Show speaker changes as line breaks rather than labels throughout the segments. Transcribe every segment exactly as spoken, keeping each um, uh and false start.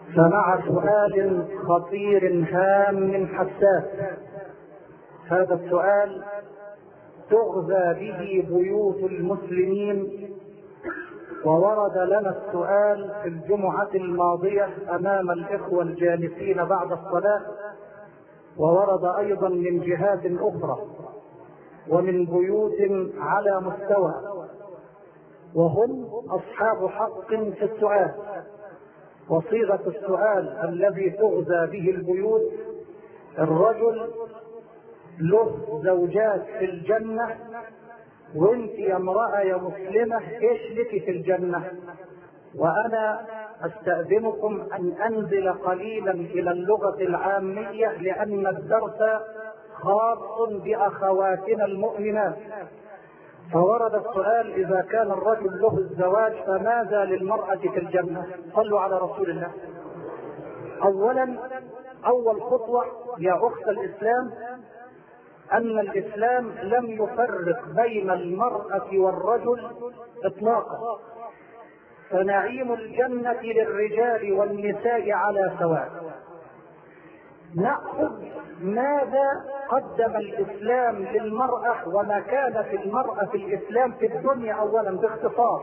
فمع سؤال خطير هام حساس. هذا السؤال تغذى به بيوت المسلمين، وورد لنا السؤال في الجمعة الماضية أمام الإخوة الجالسين بعد الصلاة، وورد أيضا من جهات أخرى ومن بيوت على مستوى، وهم أصحاب حق في السؤال. وصيغة السؤال الذي تغذى به البيوت: الرجل له زوجات في الجنة، وانت يا امرأة يا مسلمة ايش لك في الجنة؟ وانا استأذنكم ان انزل قليلا الى اللغة العامية، لان الدرس خاص باخواتنا المؤمنات. فورد السؤال: اذا كان الرجل له الزواج فماذا للمرأة في الجنة؟ صلوا على رسول الله. اولا، اول خطوة يا اخت الاسلام ان الاسلام لم يفرق بين المرأة والرجل اطلاقا، فنعيم الجنة للرجال والنساء على سواء. نأخذ ماذا قدم الاسلام للمرأة وما كان في المرأة في الاسلام في الدنيا. اولا باختصار: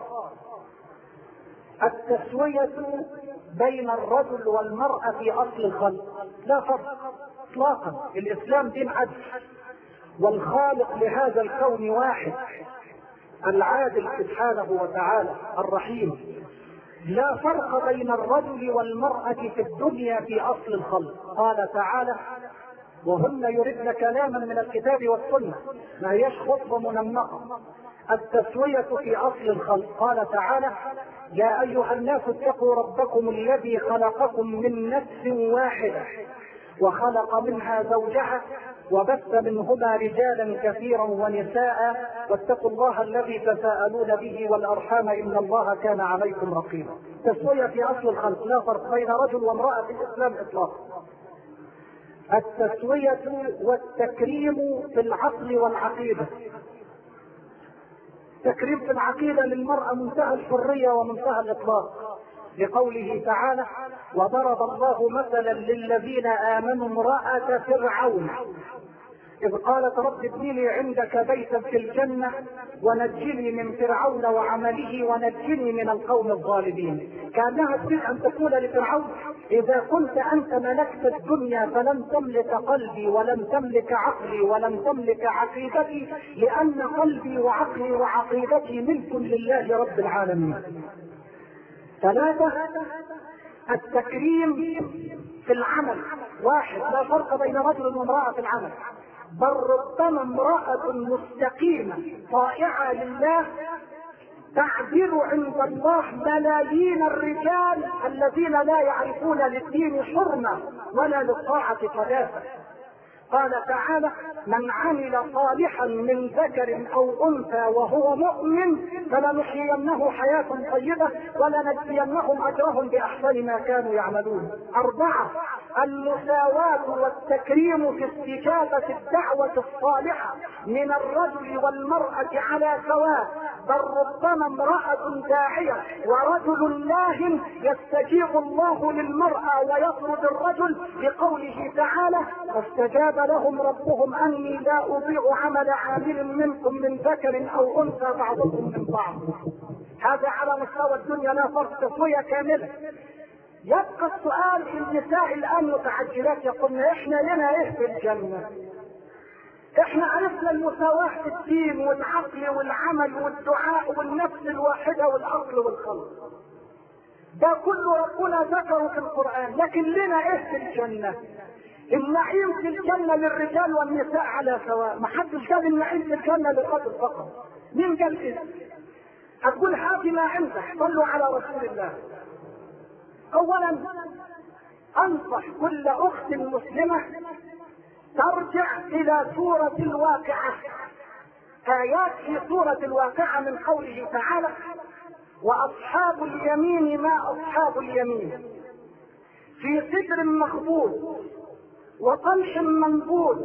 التسوية بين الرجل والمرأة في اصل الخلق، لا فرق اطلاقا. الاسلام دين عدل، والخالق لهذا الكون واحد، العادل سبحانه وتعالى الرحيم. لا فرق بين الرجل والمرأة في الدنيا في اصل الخلق. قال تعالى: وهن يردن كلاما من الكتاب والسنة، ما هيش خطبة منمقة. التسوية في اصل الخلق. قال تعالى: يا ايها الناس اتقوا ربكم الذي خلقكم من نفس واحدة وخلق منها زوجها وبث منهما رجالا كثيرا ونساء واتقوا الله الذي تساءلون به والارحام ان الله كان عليكم رقيبا. تسوية في اصل الخلق، لا فرق بين رجل وامرأة في الاسلام اطلاقا. التسوية والتكريم في العقل والعقيدة. تكريم في العقيدة للمرأة منتهى الحرية ومنتهى الاطلاق، لقوله تعالى: وضرب الله مثلا للذين آمنوا امرأة فرعون إذ قالت رب ابن لي عندك بيتا في الجنة ونجني من فرعون وعمله ونجني من القوم الظالمين. كأنها تريد أن تقول لفرعون: إذا كنت أنت ملكت الدنيا فلم تملك قلبي ولم تملك عقلي ولم تملك عقيدتي، لأن قلبي وعقلي وعقيدتي ملك لله رب العالمين. ثلاثة: التكريم في العمل. واحد: لا فرق بين رجل وامرأة في العمل، بل ربما امرأة مستقيمة طائعة لله تعدل عند الله ملايين الرجال الذين لا يعرفون للدين حرمة ولا للطاعة قداسة. قال تعالى: من عمل صالحا من ذكر او انثى وهو مؤمن فلنحيينه حياة طيبة ولنجزينهم اجرهم باحسن ما كانوا يعملون. اربعة: المساواة والتكريم في استجابة الدعوة الصالحة من الرجل والمرأة على سواء، بل ربما امرأة داعية ورجل لاهٍ يستجيب الله للمرأة ويطرد الرجل، لقوله تعالى: فاستجاب لهم ربهم اني لا اضيع عمل عامل منكم من ذكر او انثى بعضكم من بعض. هذا على مستوى الدنيا، لا فرق، تسوية كاملة. يبقى السؤال: النساء الان متعجلات يقولن احنا لنا ايه في الجنة؟ احنا عرفنا المساواة في الدين والعقل والعمل والدعاء والنفس الواحدة والاصل والخلق، ده كله ربنا ذكره في القرآن، لكن لنا ايه في الجنة؟ النعيم في الجنة للرجال والنساء على سواء، ما حدش قال النعيم في الجنة للرجل فقط. مين قال كده؟ اقول هاتي ما عندك، صلوا على رسول الله. اولا انصح كل اخت مسلمة ترجع الى سورة الواقعة، ايات في سورة الواقعة من قوله تعالى: واصحاب اليمين ما اصحاب اليمين، في سدر مخضود وطلح منضود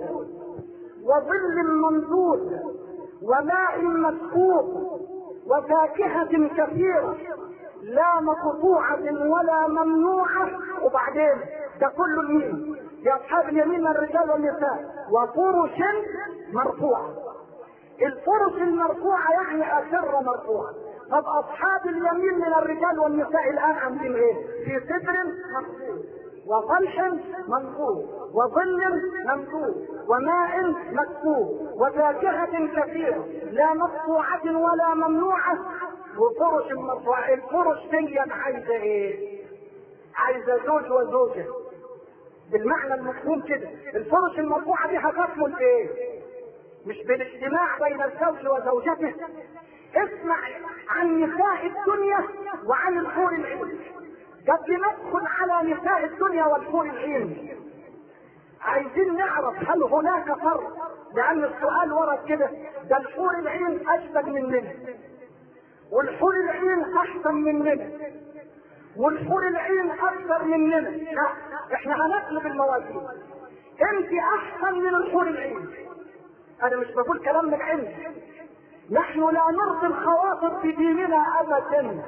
وظل ممدود وماء مسكوب وفاكهة كثيرة لا مقطوعة ولا ممنوعة. وبعدين ده كله مين؟ لأصحاب اليمين من الرجال والنساء. وفرش مرفوعة. الفرش المرفوعة يعني أسرة مرفوعة. طب أصحاب اليمين من الرجال والنساء الآن عاملين إيه؟ في سدر مرفوع، وطلح منصوب، وظل ممدود، وماء مكتوب، وفاكهة كثيرة لا مقطوعة ولا ممنوعة، وفرش مرفوعة. الفرش دي عايزة ايه؟ عايزة زوج وزوجة بالمعنى المفهوم كده. الفرش المرفوعة دي هتكمل بايه؟ مش بالاجتماع بين الزوج وزوجته. اسمع عن نساء الدنيا وعن الحور العين. قبل ندخل على نساء الدنيا والحور العين عايزين نعرف هل هناك فرق، لان السؤال ورد كده، ده الحور العين اشبه مننا، والحور العين احسن مننا، والحور العين اكثر مننا. لا، احنا هنقلب الموازين. انت احسن من الحور العين. انا مش بقول كلام من عندي، نحن لا نرضي الخواطر في ديننا ابدا،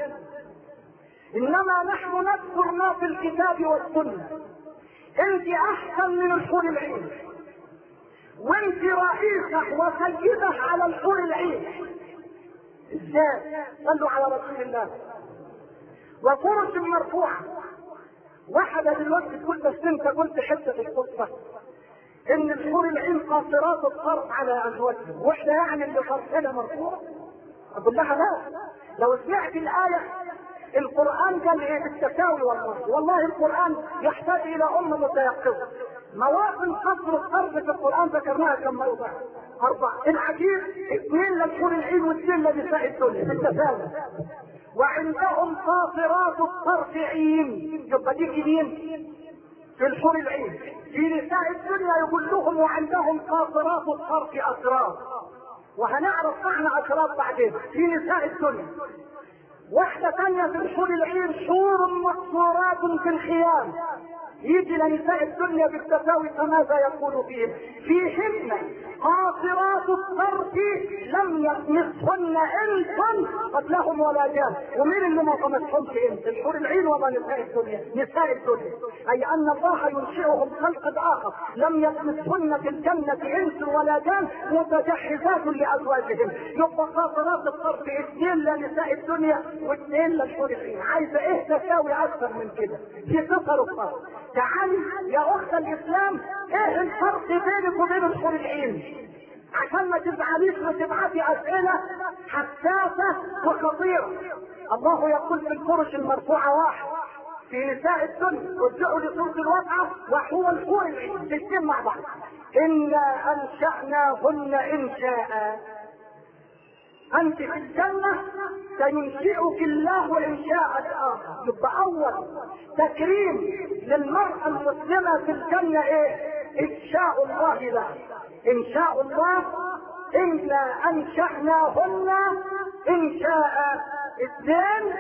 انما نحن نذكر ما في الكتاب والسنه. انت احسن من الحور العين، وانت رئيسه وسيده على الحور العين. ازاي؟ صلوا على رسول الله. وفرش مرفوعه. واحده دلوقتي تقول بس انت قلت حته القصه ان الحور العين قاصرات الطرف على ازواجهم، واحنا يعني اللي طرفنا مرفوع. اقول لها لا، لو سمعت الايه القرآن قال ايه بالتساوي. والله والله القرآن يحتاج الى امة متيقظة. مواطن قصر الطرف في القرآن ذكرناها كم موضع؟ اربعة. العجيب اثنين للحور العين واثنين لنساء الدنيا بالتساوي. وعندهم قاصرات الطرف عين. يبقى دي مين؟ في الحور العين. في نساء الدنيا يقول لهم وعندهم قاصرات الطرف اسرار، وهنعرف معنى اسرار بعدين. في نساء الدنيا واحدة ثانية في الحور العين حور مقصورات في الخيام. يجي لنساء الدنيا بالتساوي فماذا يقول فيهم؟ فيهن قاصرات الطرف لم يطمثهن انس قبلهم ولا جان. ومين اللي ما طمثهمش انس؟ الحور العين ولا نساء الدنيا؟ نساء الدنيا. اي ان الله ينشئهم خلق اخر لم يطمثهن في الجنة انس ولا جان، متجهزات لازواجهم. يبقى قاصرات الطرف اثنين لنساء الدنيا واثنين للحور العين. عايزه ايه تساوي اكثر من كده؟ في قصر الطرف. تعالي يا اخت الاسلام، ايه الفرق بينك وبين الحور العين؟ عشان ما تزعليش وتبعتي اسئله حساسه وخطيره. الله يقول في الفرش المرفوعه واحد، في نساء الدنيا ارجعوا لصوت الوضعه وهو الحور العين الاثنين مع بعض. انا انشاناهن انشاء. انت في الجنة سينشئك الله انشاء اخر. يبقى اول تكريم للمرأة المسلمة في الجنة ايه؟ انشاء الله لها. انشاء الله. انا انشأناهن انشاء. اثنين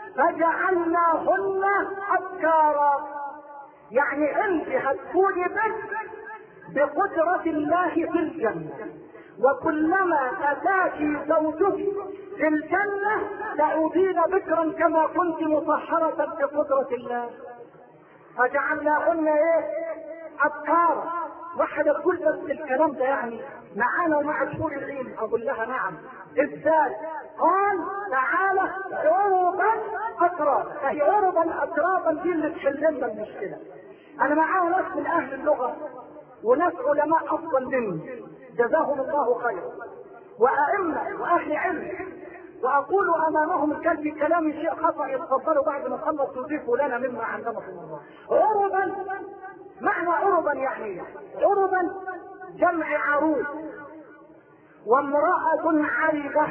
فجعلناهن ابكارا. يعني انت هتكوني بس بقدرة الله في الجنة، وكلما اتاك زوجك في الجنة تعودين بكرا كما كنت مطهرة بقدرة الله. فجعلناهن ايه؟ ابكارا. واحدة تقول بس الكلام ده يعني معانا ومع الحور العين. اقول لها نعم. ازاي؟ قال تعالى عربا اترابا. فهي عربا اترابا دي اللي تحل لنا المشكلة. انا معايا ناس من اهل اللغة وناس علماء افضل مني جزاهم الله خيرا، وائمه واهل علم، واقول امامهم كان في كلامي شيء خطا يتفضلوا بعد ما خلص يضيفوا لنا مما علمكم الله. عربا، معنى عربا يعني عربا جمع عروس، وامرأة عربة.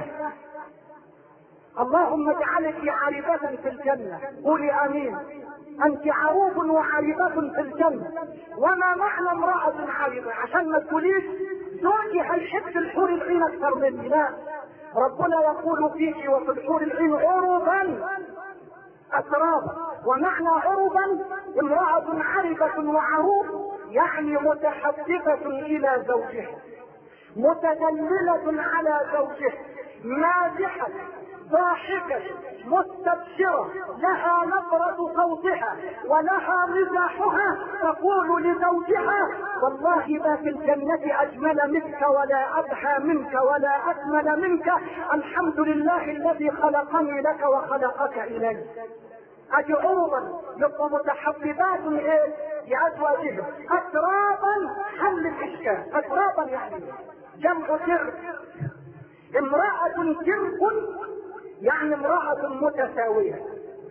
اللهم اجعلك عربة في الجنة. قولي امين. انت عروب وعربة في الجنة. وما معنى امرأة عربة؟ عشان ما تقوليش زوجي هيحب الحور العين اكثر مني. لا، ربنا يقول فيك وفي الحور العين عربا اترابا. ومعنى عربا امرأة عربة وعروب يعني متحدثة الى زوجها، متدللة على زوجها، مازحة ضاحكة مستبشرة لها نبرة صوتها ولها مزاحها تقول لزوجها والله ما في الجنة أجمل منك ولا أبهى منك ولا أكمل منك، الحمد لله الذي خلقني لك وخلقك إلي. أدي عروضا يبقى متحببات إيه لأزواجهم. أترابا حل الإشكال. أترابا يعني جمع ترب. امرأة ترب يعني امرأة متساوية.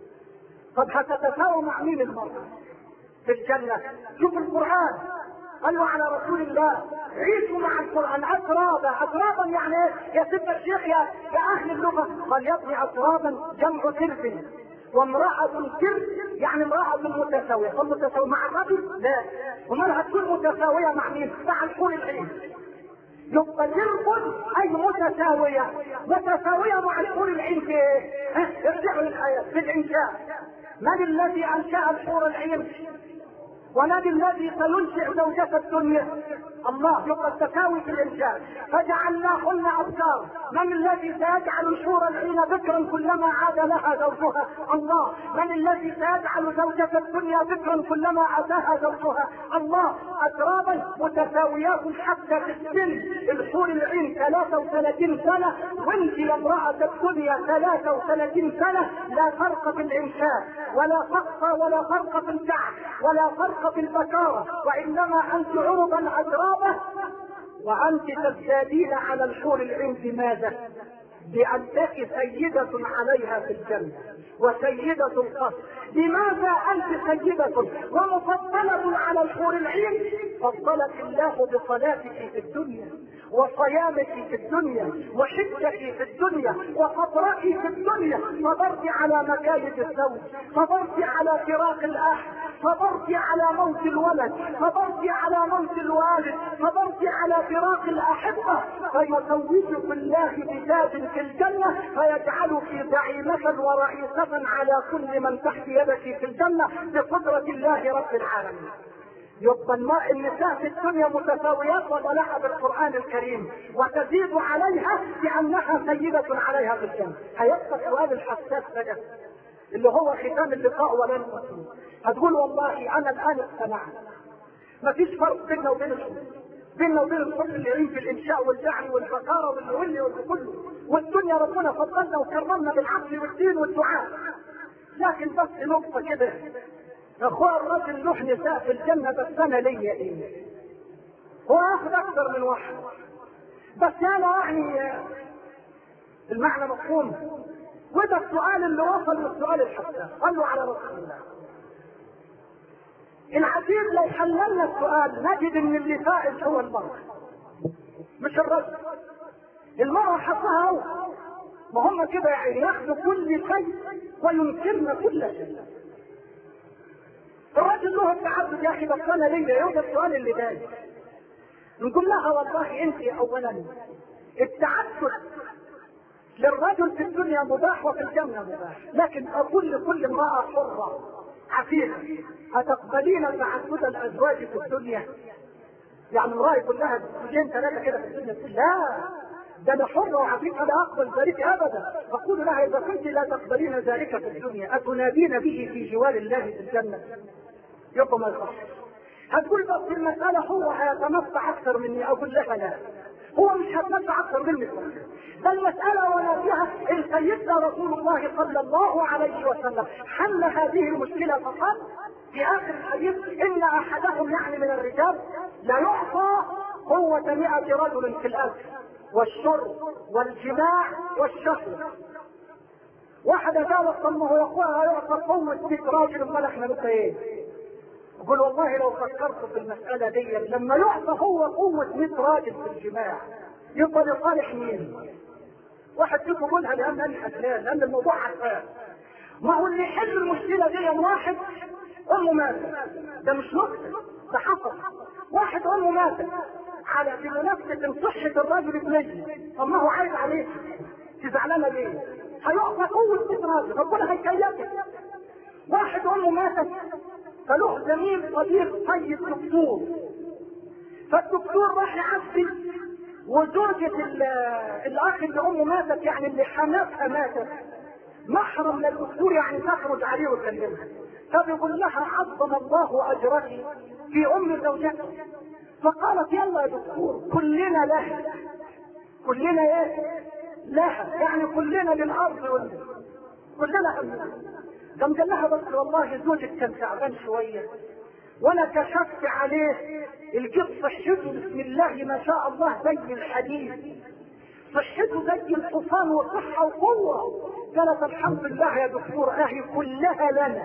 طب هتتساوى مع مين المرأة في الجنة؟ شوف القرآن قال له على رسول الله عيشوا مع القرآن أترابا. أترابا يعني ايه يا سيدنا الشيخ يا يا أهل اللغة؟ قال يا ابني أترابا جمع ترب، وامرأة ترب يعني امرأة متساوية. طب متساوية مع الرجل؟ لا. ومال هتكون متساوية مع مين؟ مع الحور العين. يبقى ترب اي متساوية. متساوية مع الحور العين في ايه؟ ارجعوا للآيات في الإنشاء. من الذي أنشأ الحور العين؟ ومن الذي سينشئ زوجة الدنيا؟ الله. يبقى التساوي في الإنشاء. فجعلناهن أبكار. من الذي سيجعل الحور العين ذكرا كلما عاد لها زوجها؟ الله. من الذي سيجعل زوجة الدنيا ذكرا كلما عادها زوجها؟ الله. أترابا متساويات حتى في السن. الحور العين ثلاثة وثلاثين سنة وانت يا امرأة الدنيا ثلاثة وثلاثين سنة. لا فرق في الإنشاء ولا فرق ولا فرق في الكعب ولا فرق في البكارة، وإنما أنت عرضا أترابا وأنت تزدادين على الحور العين. بماذا؟ بأنك سيدة عليها في الجنة وسيدة القصر. لماذا أنت سيدة ومفضلة على الحور العين؟ فضلك الله بصلاتك في الدنيا وصيامك في الدنيا وحجك في الدنيا وصبرك في الدنيا. صبرت على مكايد الزوج، صبرت على فراق الأخ، صبرت على موت الولد، صبرت على موت الوالد، صبرت على فراق الأحبة. فيزوجك الله بزاد في الجنة فيجعلك زعيمة ورئيسة على كل من تحت يدك في الجنة بقدرة الله رب العالمين. يبقى النساء في الدنيا متساويات ولا بالقرآن الكريم وتزيد عليها لأنها سيدة عليها في الجنة. هيبقى السؤال الحساس بقى اللي هو ختام اللقاء ولا نقصه. هتقول والله أنا الآن اقتنعت مفيش فرق بيننا وبين الحب، بيننا وبين الحب اللي يعين في الإنشاء والجعل والبكارة والولي والكل، والدنيا ربنا فضلنا وكرمنا بالعقل والدين والدعاء. لكن بس نقطة كده، اخوة الرجل له نساء في الجنة بس انا ليا ايه؟ هو اخذ اكثر من واحد بس انا يعني المعنى مفهوم. وده السؤال اللي وصل للسؤال الحساس. قال له على رسول الله العجيب لو حللنا السؤال نجد ان اللي فائز هو المرأة مش الرجل. المرأة حقها هو، ما هم كده يعني ياخذوا كل شيء وينكرنا كل شيء. الرجل له التعدد يا اخي بس انا ليا يوجد السؤال اللي جاي. نقول لها والله انت اولا التعدد للرجل في الدنيا مباح وفي الجنة مباح، لكن اقول لكل امرأة حرة عفيفة هتقبلين تعدد الازواج في الدنيا؟ يعني امرأة يقول لها زوجين ثلاثة كده في الدنيا تقول لا ده انا حرة وعفيفة لا اقبل ذلك ابدا. اقول لها اذا كنت لا تقبلين ذلك في الدنيا اتنادين به في جوار الله في الجنة؟ يبقى ما يصح. هتقول بس المسألة هو هيتمتع اكثر مني، اقول لها لا هو مش هيتمتع اكثر مني. ده المسألة ولا فيها ان سيدنا رسول الله صلى الله عليه وسلم حل هذه المشكلة فقط في اخر الحديث ان احدهم يعني من الرجال لا يعطى قوة مئة رجل في الاكل والشرب والجماع والشهوة. واحد جاء صمه واخوها يعطى قوة مئة راجل امال احنا بقى ايه؟ يقول والله لو فكرت في المسألة دي لما يعطى هو قوة مئة راجل في الجماع يبقى لصالح مين؟ واحد فيكم يقولها لان انا حسان لان الموضوع حسان. ما هو اللي يحل المشكلة دي واحد امه ماتت، ده مش نقطة ده حصل. واحد امه ماتت على بمناسبة صحة الراجل ابنجي، طب ما هو عايز عليه تزعلانة ليه؟ هيعطى قوة مئة راجل ربنا هيكيفك. واحد امه ماتت فله زميل صديق طيب دكتور، فالدكتور راح يعبي وزوجة الاخ اللي امه ماتت، يعني اللي حماتها ماتت، محرم للدكتور يعني تخرج عليه وتكلمها، فبيقول لها عظم الله اجرك في ام زوجتك. فقالت يلا يا دكتور كلنا لها، كلنا ايه لها، يعني كلنا للارض والله كلنا أمنا. قام قال لها بس والله زوجك كان تعبان شويه وانا كشفت عليه الجب صحته بسم الله ما شاء الله زي الحديد، صحته زي الحصان وصحه وقوه. قالت الحمد لله يا دكتور اهي كلها لنا.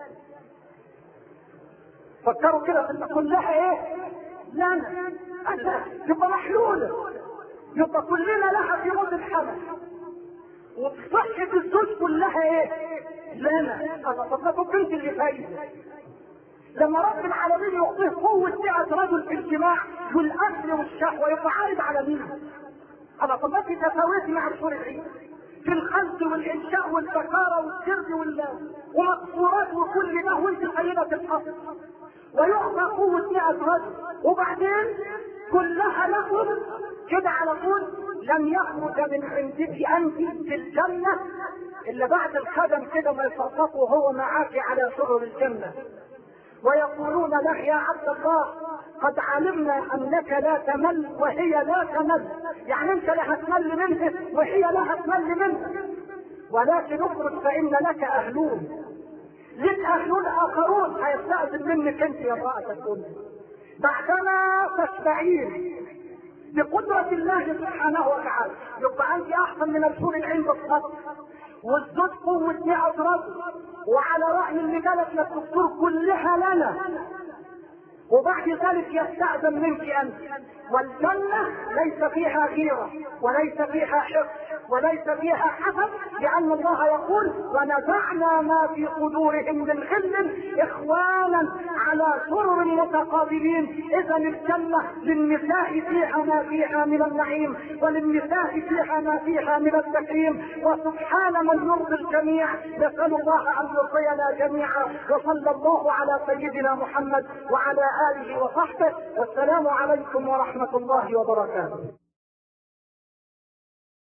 فكروا كده ان كلها ايه لنا، يبقى محلوله، يبقى كلنا لها في موت الحمل، وصحة الزوج كلها ايه لنا. طب ما كنت انت اللي فايده لما رب العالمين يعطيه قوة مئة رجل في الجماع والاكل والشهوة، يبقى عارض على مين؟ انا طب ما في تفاوت مع الشهور العيد في الخلق والانشاء والبكارة والسرد ومقصورات وكل ده، وانت سيدة الحصر، ويعطى قوة مئة رجل وبعدين كلها لكم كده على طول. لم يخرج من عندك انت في الجنة الا بعد الخدم كده ما يفرطوا وهو معاك على سرر الجنة، ويقولون له يا عبد الله قد علمنا انك لا تمل وهي لا تمل، يعني انت لا هتمل منه وهي لا هتمل منه، ولكن اخرج فان لك اهلون، لك اهلون اخرون هيستأذن منك انت يا امرأة الدنيا بعدما تشبعين بقدرة الله سبحانه وتعالى. يبقى انت احسن من الحور العين بالصدق، والزوج قوة مئة رجل، وعلى رأي اللي قالت للدكتور كلها لنا، وبعد ذلك يستأذن منك انت. والجنة ليس فيها غيرة وليس فيها حقد وليس فيها حسد، لأن الله يقول ونزعنا ما في صدورهم من غل إخوانا على سرر متقابلين. إذا الجنة للنساء فيها ما فيها من النعيم، وللنساء فيها ما فيها من التكريم، وسبحان من يرضي الجميع. نسأل الله أن يرضينا جميعا، وصلى الله على سيدنا محمد وعلى آله وصحبه، والسلام عليكم ورحمة الله وبركاته.